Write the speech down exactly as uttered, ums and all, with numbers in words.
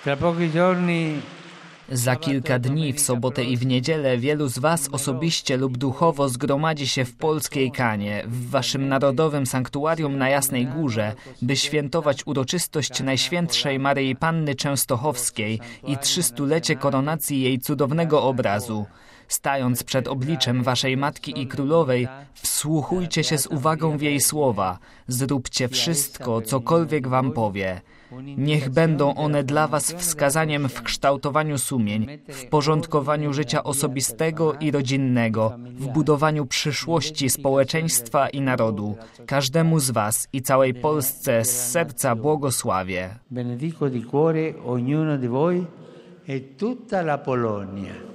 Tra pochi giorni Za kilka dni, w sobotę i w niedzielę, wielu z was osobiście lub duchowo zgromadzi się w polskiej Kanie, w waszym narodowym sanktuarium na Jasnej Górze, by świętować uroczystość Najświętszej Maryi Panny Częstochowskiej i trzystulecie koronacji jej cudownego obrazu. Stając przed obliczem waszej Matki i Królowej, wsłuchujcie się z uwagą w jej słowa. Zróbcie wszystko, cokolwiek wam powie. Niech będą one dla was wskazaniem w kształtowaniu sumień, w porządkowaniu życia osobistego i rodzinnego, w budowaniu przyszłości społeczeństwa i narodu. Każdemu z was i całej Polsce z serca błogosławię. Benedico di cuore ognuno di voi e tutta la Polonia.